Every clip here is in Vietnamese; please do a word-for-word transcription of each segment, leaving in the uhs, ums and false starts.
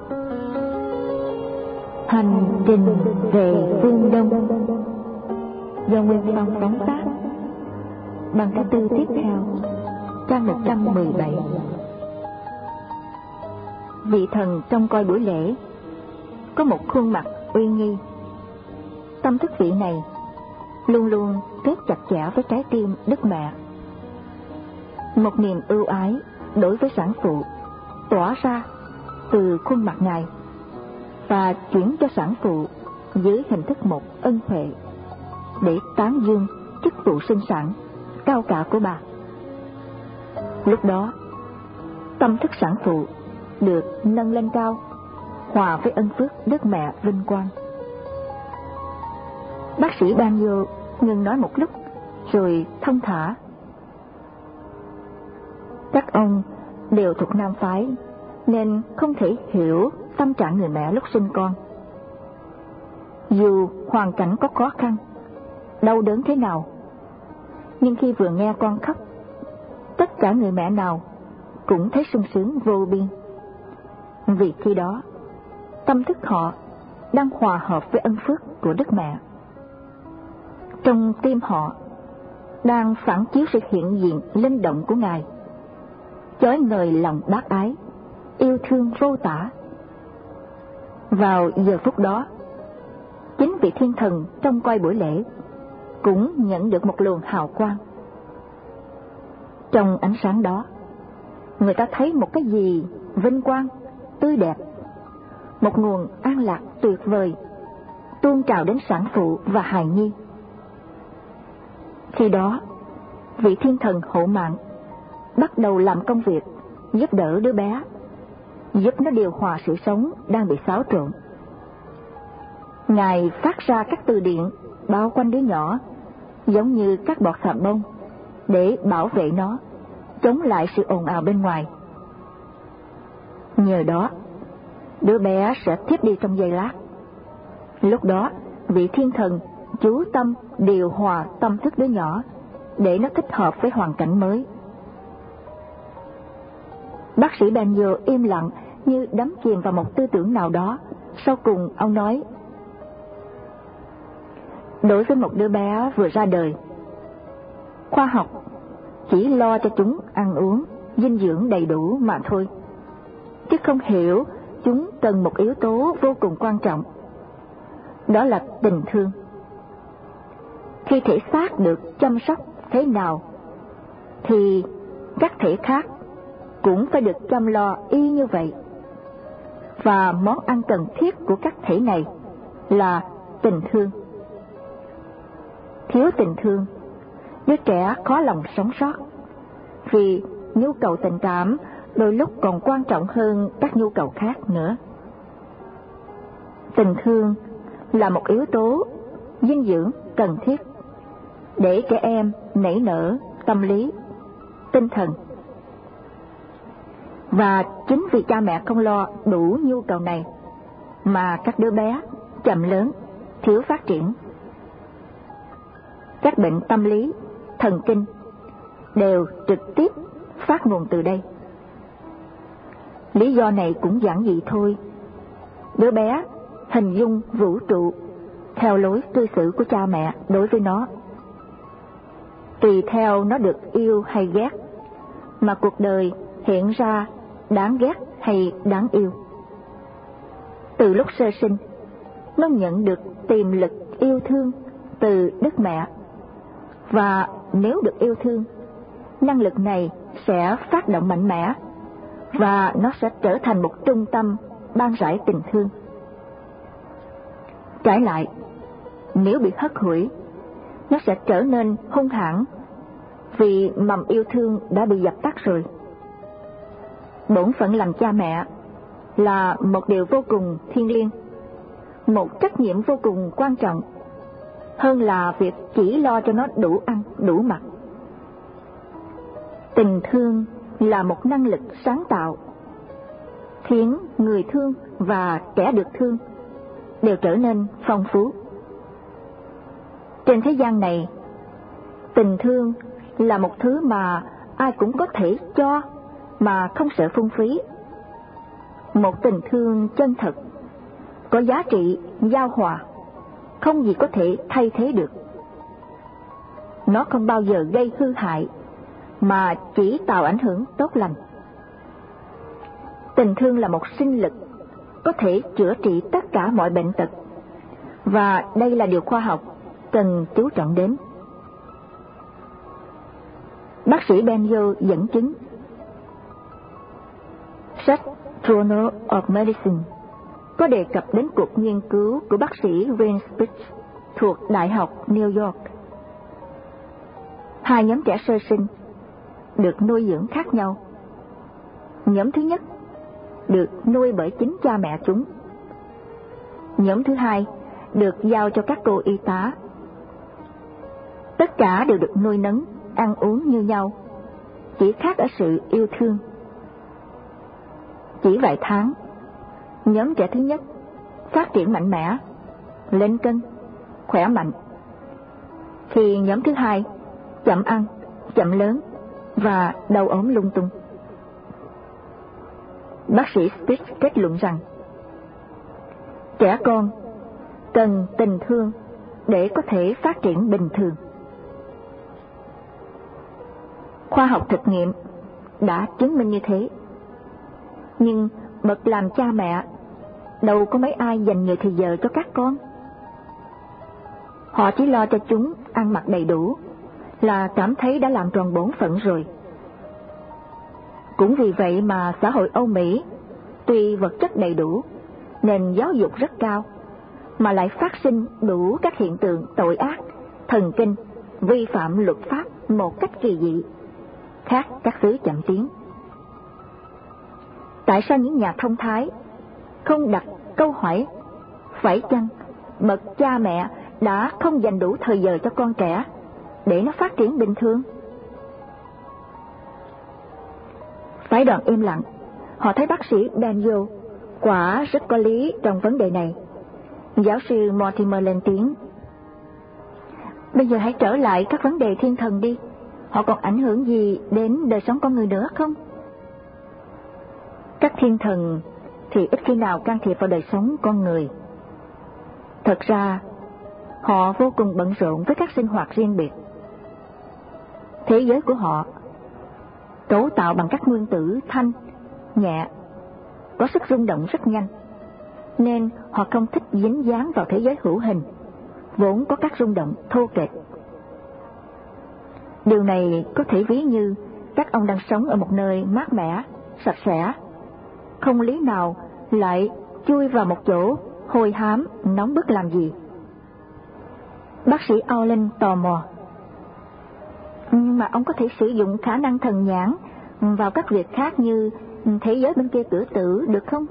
Hành trình về phương Đông do Nguyên Phong phóng tác bằng thứ tư tiếp theo, trang một trăm mười bảy. Vị thần trong coi buổi lễ có một khuôn mặt uy nghi. Tâm thức vị này luôn luôn kết chặt chẽ với trái tim Đức Mẹ. Một niềm ưu ái đối với sản phụ tỏa ra từ khuôn mặt ngài và chuyển cho sản phụ dưới hình thức một ân huệ để tán dương chức vụ sinh sản cao cả của bà. Lúc đó, tâm thức sản phụ được nâng lên cao, hòa với ân phước Đức Mẹ vinh quang. Bác sĩ Ban Vô ngừng nói một lúc rồi thông thả: các ông đều thuộc nam phái nên không thể hiểu tâm trạng người mẹ lúc sinh con. Dù hoàn cảnh có khó khăn, đau đớn thế nào, nhưng khi vừa nghe con khóc, tất cả người mẹ nào cũng thấy sung sướng vô biên. Vì khi đó, tâm thức họ đang hòa hợp với ân phước của Đức Mẹ. Trong tim họ đang phản chiếu sự hiện diện linh động của Ngài, chói ngời lòng bác ái, yêu thương vô tả. Vào giờ phút đó, chính vị thiên thần trong coi buổi lễ cũng nhận được một luồng hào quang. Trong ánh sáng đó, người ta thấy một cái gì vinh quang, tươi đẹp, một nguồn an lạc tuyệt vời tuôn trào đến sản phụ và hài nhi. Khi đó, vị thiên thần hộ mạng bắt đầu làm công việc giúp đỡ đứa bé, giúp nó điều hòa sự sống đang bị xáo trộn. Ngài phát ra các từ điện bao quanh đứa nhỏ giống như các bọt xà bông để bảo vệ nó, chống lại sự ồn ào bên ngoài. Nhờ đó, đứa bé sẽ thiếp đi trong giây lát. Lúc đó, vị thiên thần chú tâm điều hòa tâm thức đứa nhỏ để nó thích hợp với hoàn cảnh mới. Bác sĩ Benjo im lặng như đắm chìm vào một tư tưởng nào đó. Sau cùng ông nói: đối với một đứa bé vừa ra đời, khoa học chỉ lo cho chúng ăn uống, dinh dưỡng đầy đủ mà thôi, chứ không hiểu chúng cần một yếu tố vô cùng quan trọng, đó là tình thương. Khi thể xác được chăm sóc thế nào, thì các thể khác cũng phải được chăm lo y như vậy. Và món ăn cần thiết của các thể này là tình thương. Thiếu tình thương, đứa trẻ khó lòng sống sót, vì nhu cầu tình cảm đôi lúc còn quan trọng hơn các nhu cầu khác nữa. Tình thương là một yếu tố dinh dưỡng cần thiết để trẻ em nảy nở tâm lý, tinh thần. Và chính vì cha mẹ không lo đủ nhu cầu này mà các đứa bé chậm lớn, thiếu phát triển. Các bệnh tâm lý, thần kinh đều trực tiếp phát nguồn từ đây. Lý do này cũng giản dị thôi. Đứa bé hình dung vũ trụ theo lối cư xử của cha mẹ đối với nó. Tùy theo nó được yêu hay ghét mà cuộc đời hiện ra đáng ghét hay đáng yêu. Từ lúc sơ sinh, nó nhận được tiềm lực yêu thương từ Đức Mẹ, và nếu được yêu thương, năng lực này sẽ phát động mạnh mẽ và nó sẽ trở thành một trung tâm ban rải tình thương. Trái lại, nếu bị hất hủi, nó sẽ trở nên hung hãn vì mầm yêu thương đã bị dập tắt rồi. Bổn phận làm cha mẹ là một điều vô cùng thiêng liêng, một trách nhiệm vô cùng quan trọng, hơn là việc chỉ lo cho nó đủ ăn, đủ mặc. Tình thương là một năng lực sáng tạo, khiến người thương và kẻ được thương đều trở nên phong phú. Trên thế gian này, tình thương là một thứ mà ai cũng có thể cho mà không sợ phung phí. một tình thương chân thật, có giá trị giao hòa, không gì có thể thay thế được. Nó không bao giờ gây hư hại, mà chỉ tạo ảnh hưởng tốt lành. Tình thương là một sinh lực, có thể chữa trị tất cả mọi bệnh tật, và đây là điều khoa học cần chú trọng đến. Bác sĩ Benzo dẫn chứng. Sách Journal of Medicine có đề cập đến cuộc nghiên cứu của bác sĩ Reinspich thuộc Đại học New York. Hai nhóm trẻ sơ sinh được nuôi dưỡng khác nhau. Nhóm thứ nhất được nuôi bởi chính cha mẹ chúng. Nhóm thứ hai được giao cho các cô y tá. Tất cả đều được nuôi nấng, ăn uống như nhau, chỉ khác ở sự yêu thương. Chỉ vài tháng, nhóm trẻ thứ nhất phát triển mạnh mẽ, lên cân, khỏe mạnh, khi nhóm thứ hai chậm ăn, chậm lớn và đau ốm lung tung. Bác sĩ Spitz kết luận rằng trẻ con cần tình thương để có thể phát triển bình thường. Khoa học thực nghiệm đã chứng minh như thế. Nhưng bậc làm cha mẹ đâu có mấy ai dành nhiều thời giờ cho các con. Họ chỉ lo cho chúng ăn mặc đầy đủ là cảm thấy đã làm tròn bổn phận rồi. Cũng vì vậy mà xã hội Âu Mỹ tuy vật chất đầy đủ, nền giáo dục rất cao, mà lại phát sinh đủ các hiện tượng tội ác, thần kinh, vi phạm luật pháp một cách kỳ dị, khác các xứ chậm tiến. Tại sao những nhà thông thái không đặt câu hỏi phải chăng bậc cha mẹ đã không dành đủ thời giờ cho con trẻ để nó phát triển bình thường? Phái đoàn im lặng, họ thấy bác sĩ Benzo quả rất có lý trong vấn đề này. Giáo sư Mortimer lên tiếng. Bây giờ hãy trở lại các vấn đề thiên thần đi. Họ còn ảnh hưởng gì đến đời sống con người nữa không? Các thiên thần thì ít khi nào can thiệp vào đời sống con người. Thật ra, họ vô cùng bận rộn với các sinh hoạt riêng biệt. Thế giới của họ cấu tạo bằng các nguyên tử thanh, nhẹ, có sức rung động rất nhanh, nên họ không thích dính dáng vào thế giới hữu hình, vốn có các rung động thô kệch. Điều này có thể ví như các ông đang sống ở một nơi mát mẻ, sạch sẽ, không lý nào lại chui vào một chỗ hôi hám, nóng bức làm gì. Bác sĩ Allen tò mò. Mà ông có thể sử dụng khả năng thần nhãn vào các việc khác như thế giới bên kia cửa tử được không?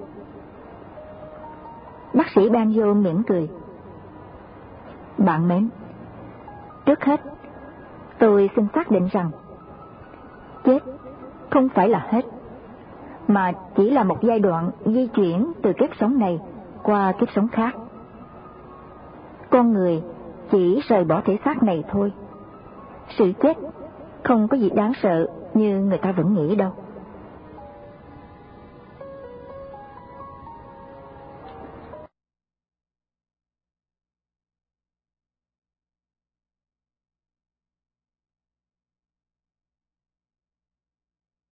Bác sĩ Benzo mỉm cười. Bạn mến, trước hết tôi xin xác định rằng chết không phải là hết, mà chỉ là một giai đoạn di chuyển từ kiếp sống này qua kiếp sống khác. Con người chỉ rời bỏ thể xác này thôi. Sự chết không có gì đáng sợ như người ta vẫn nghĩ đâu.